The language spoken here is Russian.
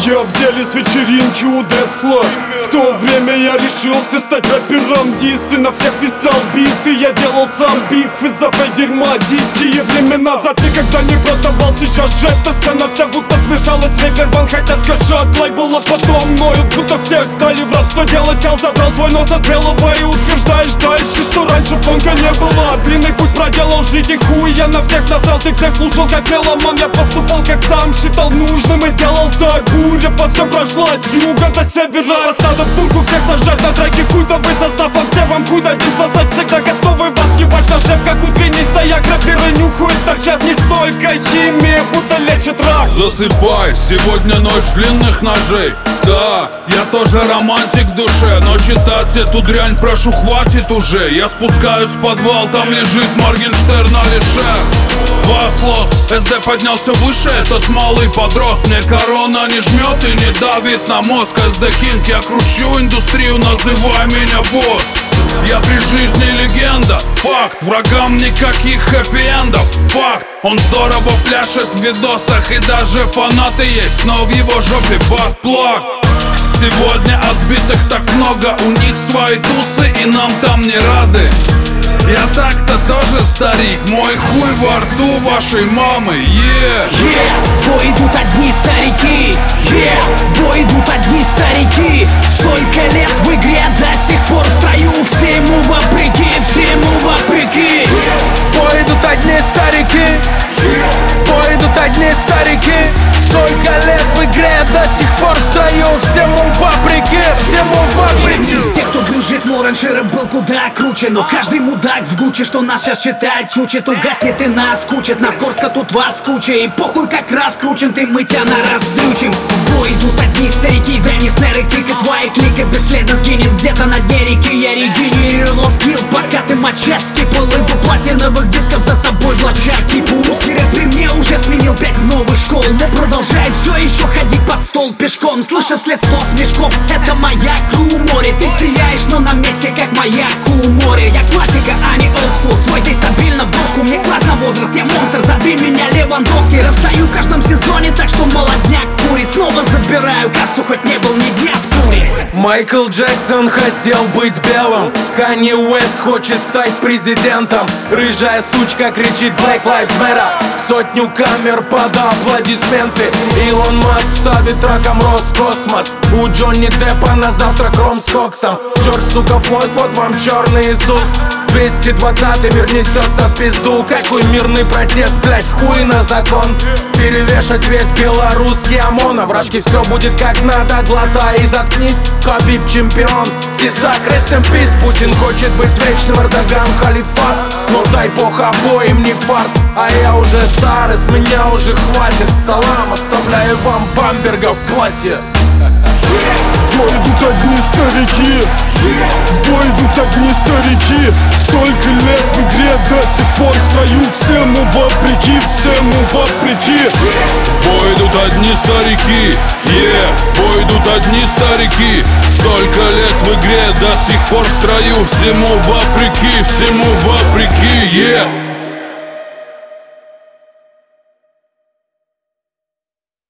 Я в деле с вечеринки у Децла. В то время я решился стать рэпером. Дисы на всех писал биты. Я делал сам биф из-за дерьма. Дикие времена, за ты когда не продавал. Сейчас же эта сцена вся будто смешалась. Рейвербан хотят кашать, лейбл, а потом ноют, будто все стали в рабство делать. Кал задрал свой нос от белого и утверждаешь дальше, что раньше фонка не было. Длинный путь проделал, жить и хуй. Я на всех насрал, ты всех слушал как меломан. Я поступал как сам, считал нужным и делал так. Буря по всем прошлась, с юга до севера. Рассада в турку, всех сажать на треке. Культовый состав, а все вам хуй дадим сосать. Всегда готовы вас ебать на шеп, как утренний стояк. Рэперы нюхают, торчат не столько химии, будто лечит рак. Засыпай, сегодня ночь длинных ножей. Да, я тоже романтик в душе, но читать эту дрянь прошу хватит уже. Я спускаюсь в подвал, там лежит Моргенштерн Алишер. Васлос, СД поднялся выше, этот малый подрос. Мне корона не жмет и не давит на мозг. СД Кинг, я кручу индустрию, называй меня босс. Я при жизни легенда, факт. Врагам никаких хэппи-эндов, факт. Он здорово пляшет в видосах и даже фанаты есть, но в его жопе бакплак. Сегодня отбитых так много, у них свои тусы и нам там не рады. Я так-то тоже старик, мой хуй во рту вашей мамы, в бой идут одни старики, в бой идут одни старики. Столько лет в игре, до сих пор в строю, всему вопреки, всему вопреки. В бой идут одни старики, в бой идут одни старики. Столько лет в игре, до сих пор в строю, всему вопреки, всему вопреки. Из тех, кто бежит, мол, раньше рэп был куда круче. Но каждый мудак в Гуччи, что нас сейчас читать учит. Угаснет и нас кучит, нас горстка, тут вас куча. И похуй как раскручен, ты мы тебя на раз вздрючим. В бой идут одни старики, дай мне снэры, кик, и твоя клика бесследно сгинет где-то на дне реки. Я регенерировал скилл, пока ты моча скипал. Иду платиновых дисков за собой влача кипу. Русский рэп при мне уже сменил 5 новых школ, но продолжает все еще ходить под стол пешком. Слыша вслед 100 смешков, это моя кру море. Ты сияешь, но на месте как маяк у моря. Я классика, а не олдскул, свой здесь стабильно в доску. Мне классно возраст, я монстр, забей меня Левандовский. Раздаю в каждом сезоне, так что молодняк курит. Снова забираю кассу, хоть не был ни дня в туре. Майкл Джексон хотел быть белым, Канье Уэст хочет стать президентом. Рыжая сучка кричит Black Lives Matter, сотню камер под аплодисменты. Илон Маск ставит раком Роскосмос. У Джонни Деппа на завтрак ром с коксом. Джордж, сука, Флойд, вот вам черный Иисус. 220-й мир несется в пизду. Какой мирный протест, блять, хуй на закон. Перевешать весь белорусский ОМОН. А вражки все будет как надо, глотай и заткнись. Хабиб чемпион, Тесак, rest in peace. Путин хочет быть вечным, Эрдоган халифат. Но дай бог обоим не фарт. А я уже стар, из меня уже хватит. Салам, оставляю вам бамберга в платье. В бой идут одни старики, в бой идут одни старики. Столько лет в игре, до сих пор в строю, всему вопреки, всему вопреки. В бой идут одни старики, в бой идут одни старики. Столько лет в игре, до сих пор в строю, всему вопреки, всему вопреки,